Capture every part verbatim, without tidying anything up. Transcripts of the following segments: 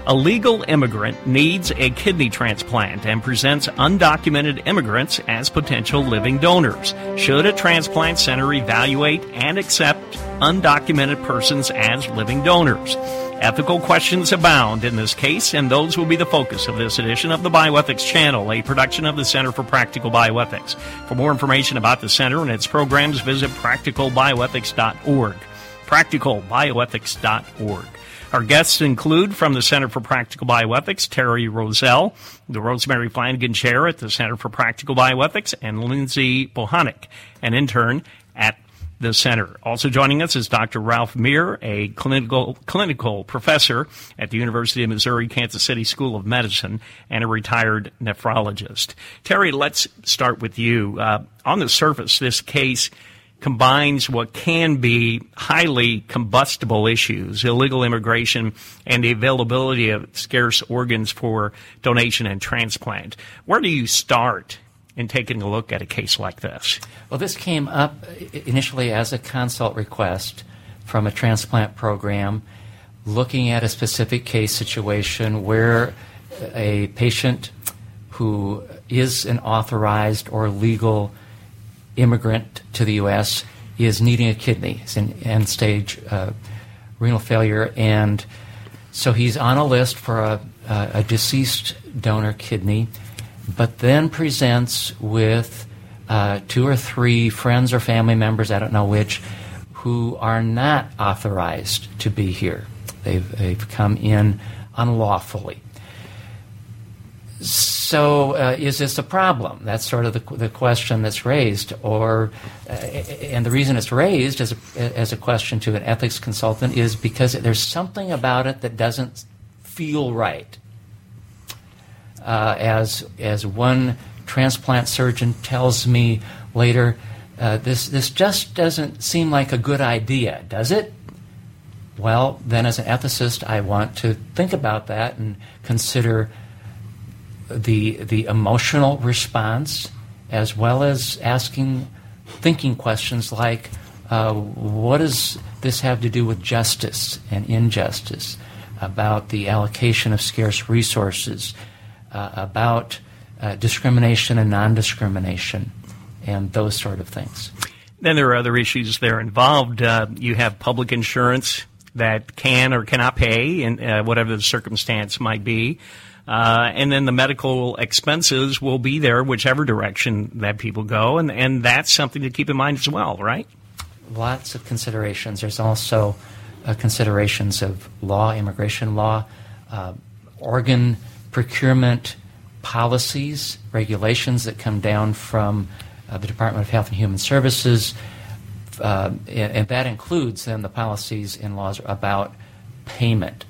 A legal immigrant needs a kidney transplant and presents undocumented immigrants as potential living donors. Should a transplant center evaluate and accept undocumented persons as living donors? Ethical questions abound in this case, and those will be the focus of this edition of the Bioethics Channel, a production of the Center for Practical Bioethics. For more information about the center and its programs, visit practical bioethics dot org. practical bioethics dot org. Our guests include, from the Center for Practical Bioethics, Terry Rozell, the Rosemary Flanagan Chair at the Center for Practical Bioethics, and Lindsay Bohonic, an intern at the center. Also joining us is Doctor Ralph Meir, a clinical clinical professor at the University of Missouri Kansas City School of Medicine and a retired nephrologist. Terry, let's start with you. Uh, on the surface, this case combines what can be highly combustible issues, illegal immigration, and the availability of scarce organs for donation and transplant. Where do you start in taking a look at a case like this? Well, this came up initially as a consult request from a transplant program looking at a specific case situation where a patient who is an authorized or legal immigrant to the U S is needing a kidney. It's in end-stage uh, renal failure, and so he's on a list for a, a, a deceased donor kidney, but then presents with uh, two or three friends or family members, I don't know which, who are not authorized to be here. They've, they've come in unlawfully. So uh, is this a problem? That's sort of the, the question that's raised. Or, uh, and the reason it's raised as a, as a question to an ethics consultant is because there's something about it that doesn't feel right. Uh, as as one transplant surgeon tells me later, uh, this this just doesn't seem like a good idea, does it? Well, then as an ethicist, I want to think about that and consider the the emotional response, as well as asking thinking questions like, uh, what does this have to do with justice and injustice, about the allocation of scarce resources, Uh, about uh, discrimination and non-discrimination, and those sort of things. Then there are other issues there involved. Uh, you have public insurance that can or cannot pay, in uh, whatever the circumstance might be. Uh, and then the medical expenses will be there whichever direction that people go, and, and that's something to keep in mind as well, right? Lots of considerations. There's also uh, considerations of law, immigration law, uh, organ procurement policies, regulations that come down from uh, the Department of Health and Human Services, uh, and, and that includes then the policies and laws about payment.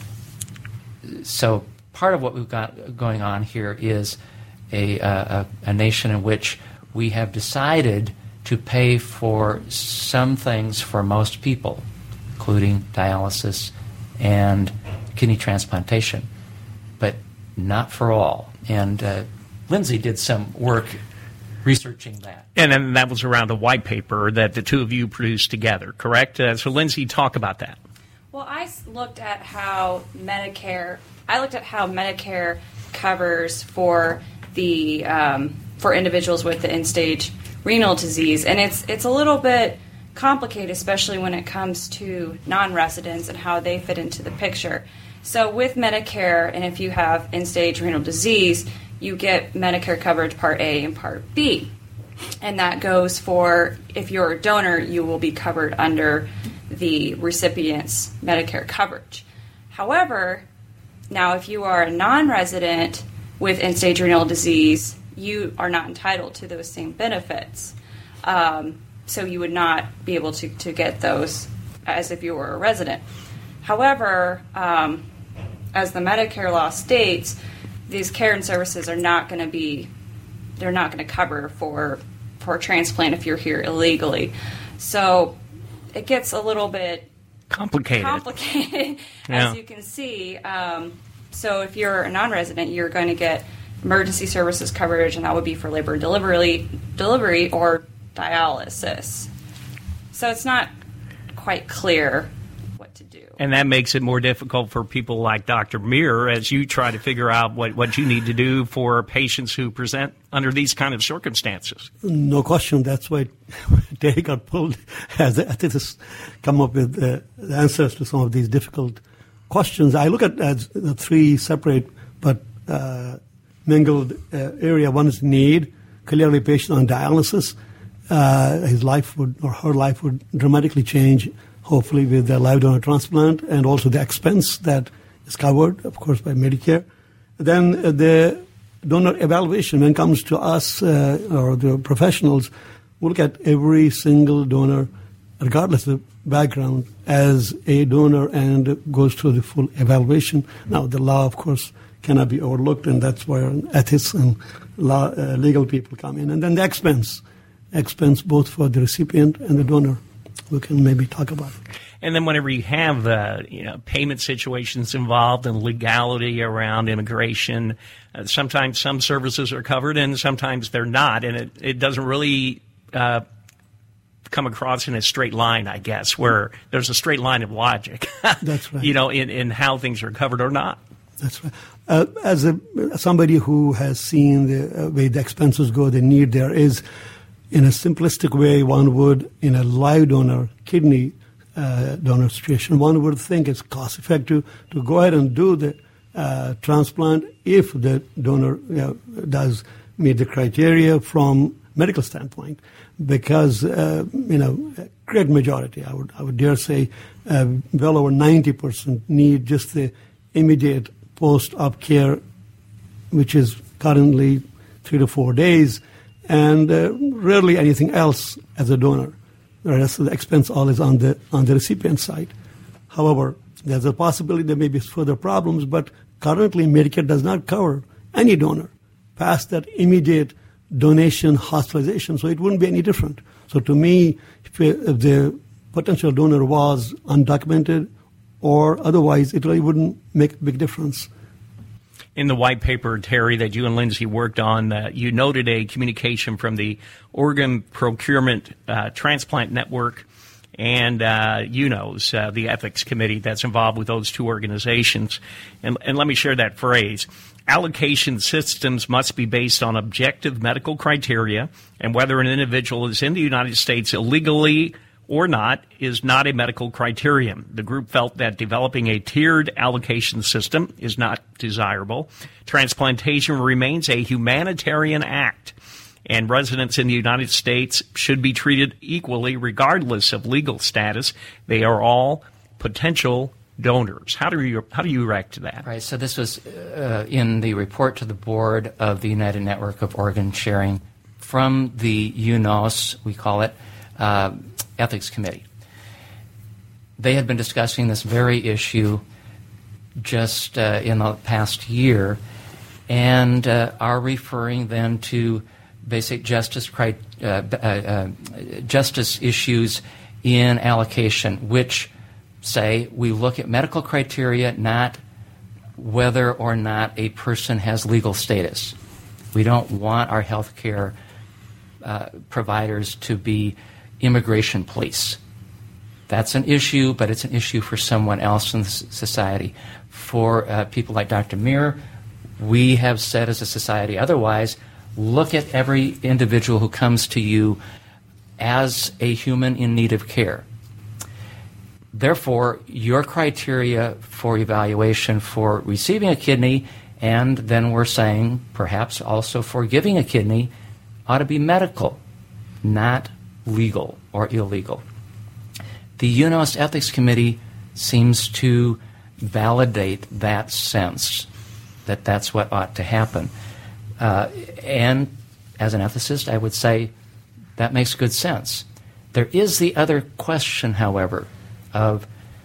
So part of what we've got going on here is a, uh, a, a nation in which we have decided to pay for some things for most people, including dialysis and kidney transplantation, but not for all. And uh, Lindsay did some work researching that. And then that was around a white paper that the two of you produced together, correct? Uh, so, Lindsay, talk about that. Well, I looked at how Medicare, I looked at how Medicare covers for the um, for individuals with the end-stage renal disease, and it's it's a little bit complicated, especially when it comes to non-residents and how they fit into the picture. So with Medicare, and if you have end-stage renal disease, you get Medicare coverage Part A and Part B. And that goes for, if you're a donor, you will be covered under the recipient's Medicare coverage. However, now if you are a non-resident with end-stage renal disease, you are not entitled to those same benefits. Um, so you would not be able to, to get those as if you were a resident. However, um, as the Medicare law states, these care and services are not going to be, they're not going to cover for for transplant if you're here illegally. So it gets a little bit complicated, complicated yeah. as you can see. Um, so if you're a non-resident, you're going to get emergency services coverage, and that would be for labor and delivery, delivery or dialysis. So it's not quite clear to do. And that makes it more difficult for people like Doctor Mir as you try to figure out what, what you need to do for patients who present under these kind of circumstances. No question. That's why Terry got pulled as the ethicists come up with uh, the answers to some of these difficult questions. I look at as the three separate but uh, mingled uh, area. One is need. Clearly, patient on dialysis, uh, his life would or her life would dramatically change, hopefully with the live donor transplant, and also the expense that is covered, of course, by Medicare. Then uh, the donor evaluation, when it comes to us uh, or the professionals, we look at every single donor, regardless of background, as a donor and goes through the full evaluation. Now, the law, of course, cannot be overlooked, and that's where ethics and law, uh, legal people come in. And then the expense, expense both for the recipient and the donor. We can maybe talk about it. And then whenever you have uh, you know, payment situations involved and legality around immigration, uh, sometimes some services are covered and sometimes they're not, and it, it doesn't really uh, come across in a straight line, I guess, where there's a straight line of logic. That's right. You know, in, in how things are covered or not. That's right. Uh, as a, somebody who has seen the uh, way the expenses go, the need there is, in a simplistic way, one would, in a live donor kidney uh, donor situation, one would think it's cost effective to go ahead and do the uh, transplant if the donor you know, does meet the criteria from medical standpoint, because uh, you know, a great majority, I would I would dare say, uh, well over ninety percent need just the immediate post-op care, which is currently three to four days, and uh, rarely anything else as a donor. The rest of the expense all is on the on the recipient side. However, there's a possibility there may be further problems, but currently Medicare does not cover any donor past that immediate donation hospitalization, so it wouldn't be any different. So to me, if, if the potential donor was undocumented or otherwise, it really wouldn't make a big difference. In the white paper, Terry, that you and Lindsay worked on, uh, you noted a communication from the Organ Procurement uh, Transplant Network and uh, U N O S, uh, the ethics committee that's involved with those two organizations. And, and let me share that phrase. Allocation systems must be based on objective medical criteria, and whether an individual is in the United States illegally or not is not a medical criterion. The group felt that developing a tiered allocation system is not desirable. Transplantation remains a humanitarian act, and residents in the United States should be treated equally regardless of legal status. They are all potential donors. How do you how do you react to that? Right. So this was uh, in the report to the board of the United Network of Organ Sharing from the U N O S, we call it, uh, Ethics Committee. They had been discussing this very issue just uh, in the past year, and uh, are referring then to basic justice cri- uh, uh, uh, justice issues in allocation, which say we look at medical criteria, not whether or not a person has legal status. We don't want our health care uh, providers to be immigration police. That's an issue, but it's an issue for someone else in society. For uh, people like Doctor Mir, we have said as a society otherwise, look at every individual who comes to you as a human in need of care. Therefore, your criteria for evaluation for receiving a kidney, and then we're saying perhaps also for giving a kidney, ought to be medical, not legal or illegal. The U N O S Ethics Committee seems to validate that sense, that that's what ought to happen. Uh, and as an ethicist, I would say that makes good sense. There is the other question, however, of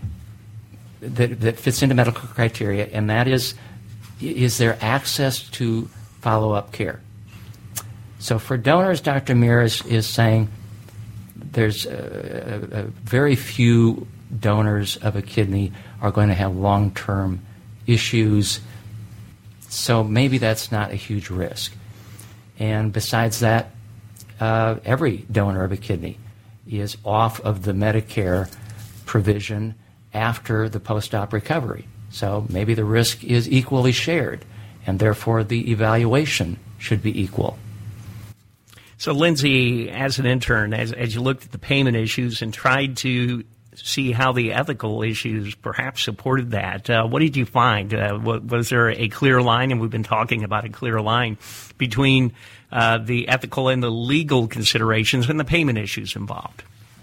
that, that fits into medical criteria, and that is, is there access to follow-up care? So for donors, Doctor Mir is, is saying there's a, a, a very few donors of a kidney are going to have long-term issues, so maybe that's not a huge risk. And besides that, uh, every donor of a kidney is off of the Medicare provision after the post-op recovery. So maybe the risk is equally shared, and therefore the evaluation should be equal. So, Lindsay, as an intern, as, as you looked at the payment issues and tried to see how the ethical issues perhaps supported that, uh, what did you find? Uh, was there a clear line, and we've been talking about a clear line, between uh, the ethical and the legal considerations and the payment issues involved?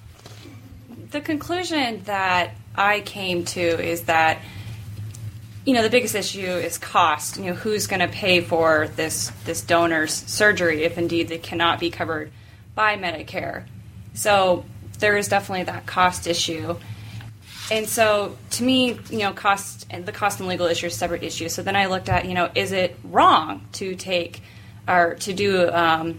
The conclusion that I came to is that, you know, the biggest issue is cost. You know, who's going to pay for this this donor's surgery if indeed they cannot be covered by Medicare? So there is definitely that cost issue. And so to me, you know, cost and the cost and legal issue are separate issues. So then I looked at, you know, is it wrong to take or to do um,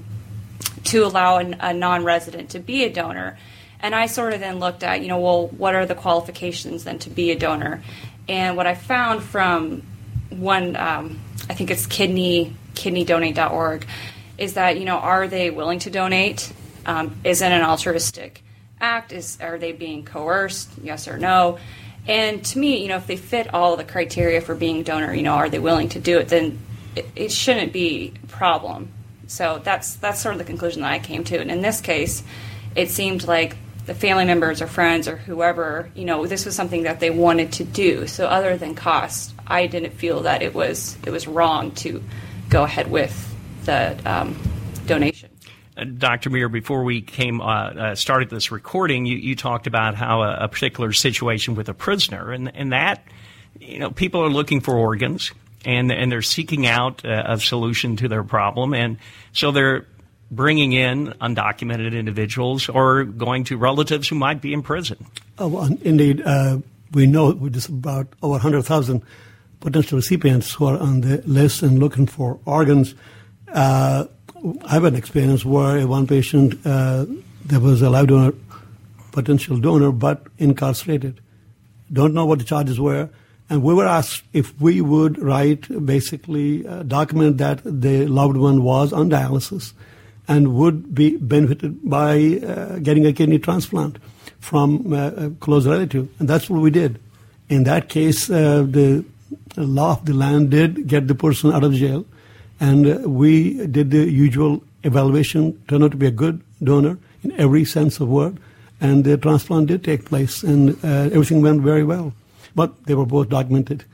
to allow an, a non-resident to be a donor? And I sort of then looked at, you know, well, what are the qualifications then to be a donor? And what I found from one, um, I think it's kidney, kidney donate dot org, is that, you know, are they willing to donate? Um, is it an altruistic act? Is Are they being coerced? Yes or no? And to me, you know, if they fit all the criteria for being a donor, you know, are they willing to do it, then it, it shouldn't be a problem. So that's that's sort of the conclusion that I came to. And in this case, it seemed like the family members or friends or whoever, you know, this was something that they wanted to do. So other than cost, I didn't feel that it was it was wrong to go ahead with the um, donation. Uh, Doctor Muir, before we came uh, uh, started this recording, you, you talked about how a, a particular situation with a prisoner, and and that, you know, people are looking for organs, and and they're seeking out uh, a solution to their problem, and so they're bringing in undocumented individuals or going to relatives who might be in prison. Oh, well, indeed, uh, we know there's about over one hundred thousand potential recipients who are on the list and looking for organs. Uh, I have an experience where one patient, uh, there was a live donor, potential donor, but incarcerated. Don't know what the charges were. And we were asked if we would write, basically uh, document that the loved one was on dialysis and would be benefited by uh, getting a kidney transplant from uh, a close relative. And that's what we did. In that case, uh, the law of the land did get the person out of jail, and uh, we did the usual evaluation, turned out to be a good donor in every sense of word, and the transplant did take place, and uh, everything went very well. But they were both documented.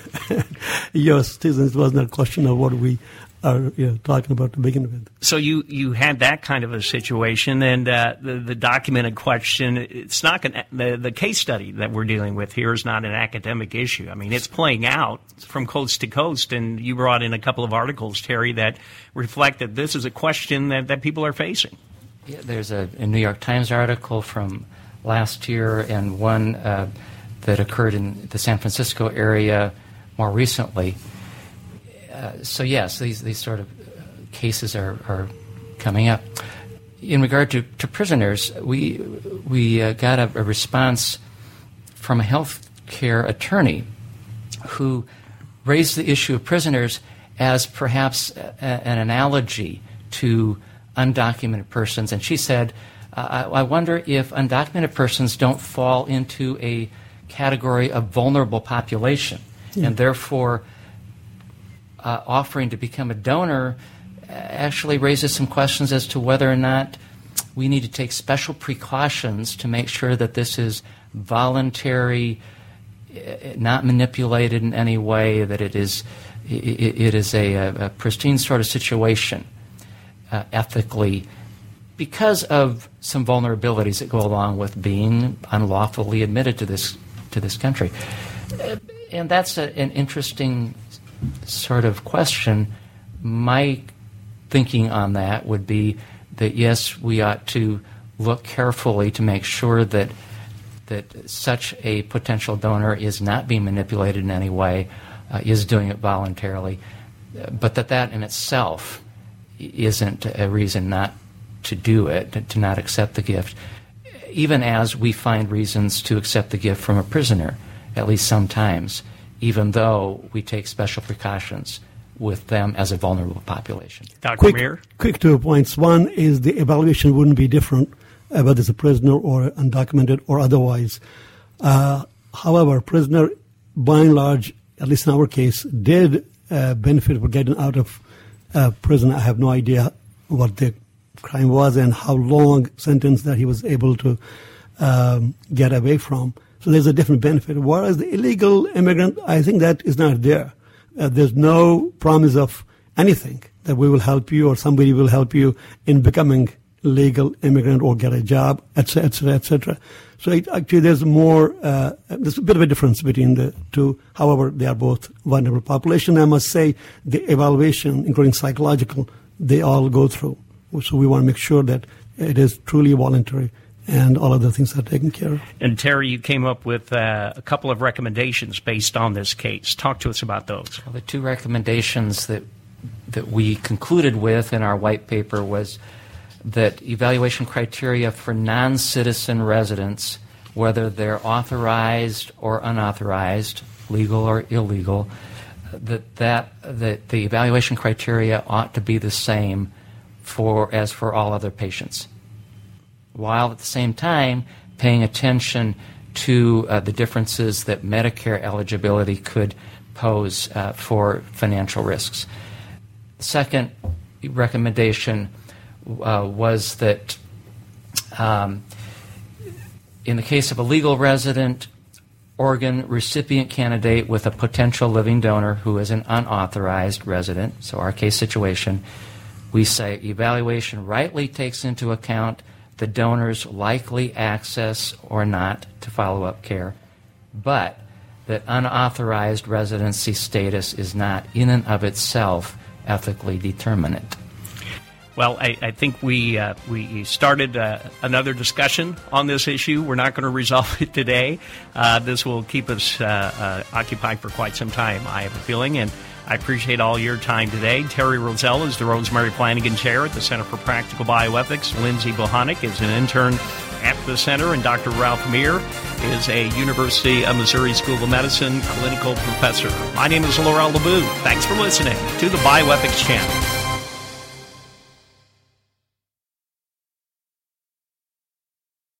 Yes, it wasn't a question of what we are you know, talking about to begin with. So you, you had that kind of a situation, and uh, the, the documented question, it's not gonna, the, the case study that we're dealing with here is not an academic issue. I mean, it's playing out from coast to coast, and you brought in a couple of articles, Terry, that reflect that this is a question that, that people are facing. Yeah, there's a, a New York Times article from last year and one uh, that occurred in the San Francisco area more recently. Uh, so yes, these these sort of uh, cases are, are coming up. In regard to, to prisoners, we we uh, got a, a response from a health care attorney who raised the issue of prisoners as perhaps a, an analogy to undocumented persons, and she said, uh, I, I wonder if undocumented persons don't fall into a category of vulnerable population, yeah. and therefore Uh, offering to become a donor actually raises some questions as to whether or not we need to take special precautions to make sure that this is voluntary, not manipulated in any way, that it is it, it is a, a pristine sort of situation uh, ethically, because of some vulnerabilities that go along with being unlawfully admitted to this to this country. Uh, and that's a, an interesting sort of question. My thinking on that would be that yes, we ought to look carefully to make sure that that such a potential donor is not being manipulated in any way, uh, is doing it voluntarily, uh, but that that in itself isn't a reason not to do it, to, to not accept the gift, even as we find reasons to accept the gift from a prisoner, at least sometimes, even though we take special precautions with them as a vulnerable population. Doctor Quick, Muir? quick two points. One is the evaluation wouldn't be different uh, whether it's a prisoner or undocumented or otherwise. Uh, However, prisoner, by and large, at least in our case, did uh, benefit from getting out of uh, prison. I have no idea what the crime was and how long sentence that he was able to um, get away from. So there's a different benefit. Whereas the illegal immigrant, I think that is not there. Uh, there's no promise of anything that we will help you or somebody will help you in becoming legal immigrant or get a job, et cetera, et cetera, et cetera. So it, actually there's more, uh, there's a bit of a difference between the two. However, they are both vulnerable population. I must say the evaluation, including psychological, they all go through. So we want to make sure that it is truly voluntary and all other things are taken care of. And Terry, you came up with uh, a couple of recommendations based on this case. Talk to us about those. Well, the two recommendations that that we concluded with in our white paper was that evaluation criteria for non-citizen residents, whether they're authorized or unauthorized, legal or illegal, that, that, that the evaluation criteria ought to be the same for as for all other patients, while at the same time paying attention to uh, the differences that Medicare eligibility could pose uh, for financial risks. The second recommendation uh, was that um, in the case of a legal resident, organ recipient candidate with a potential living donor who is an unauthorized resident, so our case situation, we say evaluation rightly takes into account the donor's likely access or not to follow-up care, but that unauthorized residency status is not in and of itself ethically determinate. Well, I, I think we uh, we started uh, another discussion on this issue. We're not going to resolve it today. Uh, this will keep us uh, uh, occupied for quite some time, I have a feeling, and I appreciate all your time today. Terry Rozelle is the Rosemary Flanagan Chair at the Center for Practical Bioethics. Lindsay Bohonic is an intern at the center, and Doctor Ralph Meir is a University of Missouri School of Medicine clinical professor. My name is Laurel LeBoux. Thanks for listening to the Bioethics Channel.